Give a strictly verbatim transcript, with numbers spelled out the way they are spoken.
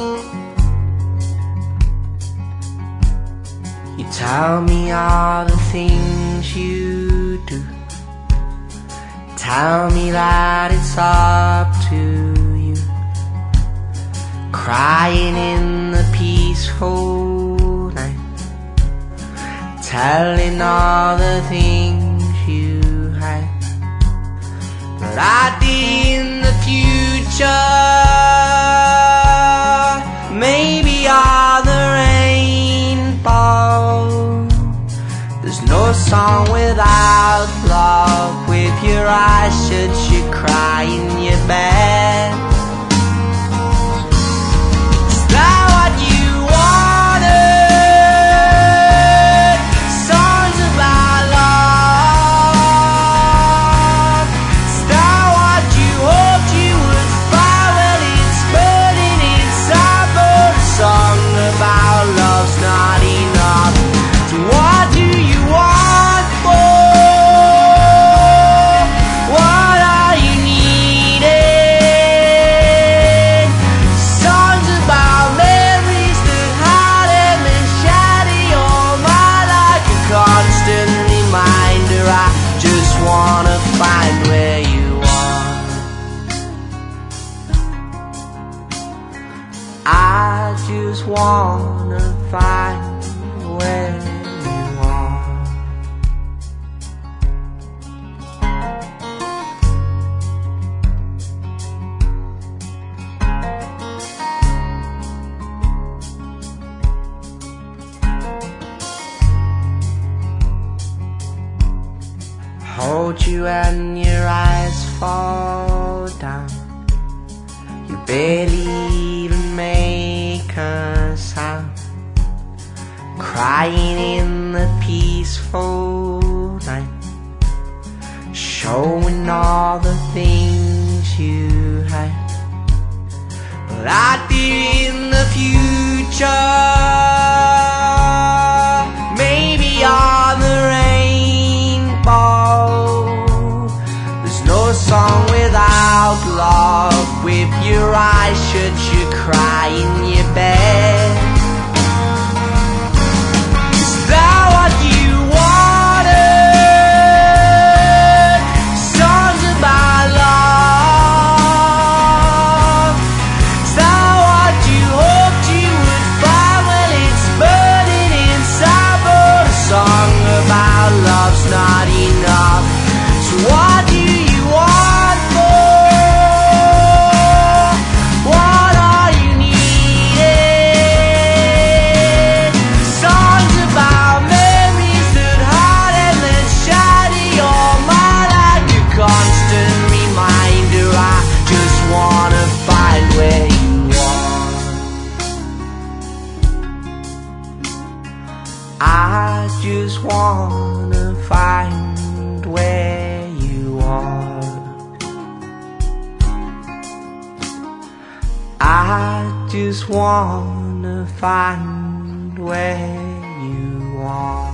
You tell me all the things you do, tell me that it's up to you, crying in the peaceful night, telling all the things you hide. But I'd be in the future, maybe all the rainbow. There's no song without love. With your eyes shut, you cry in your bed. Is that what you wanted? Songs about love. Is that what you hoped you would find? Well, it's burning inside, but a song about love's not enough. So what do you want more? What are you needing? Songs about memories that hide and then shatter your mind like a constant reminder. I just wanna find where you are. I just wanna find where you are. Hold you and your eyes fall down. You barely even make a sound, crying in the peaceful night, showing all the things you hide. But I'd be in the future, maybe on the rainbow. There's no song without love. With your eyes shut, you cry in your bed. Is that what you wanted? Songs about love. Is that what you hoped you would find? Well, it's burning inside, but a song about love's not enough. So what do you want more? What are you needing? Songs about memories that hide and then shatter your mind like a constant reminder. I just wanna find where you are. I just wanna find where you are. I just wanna find where you are.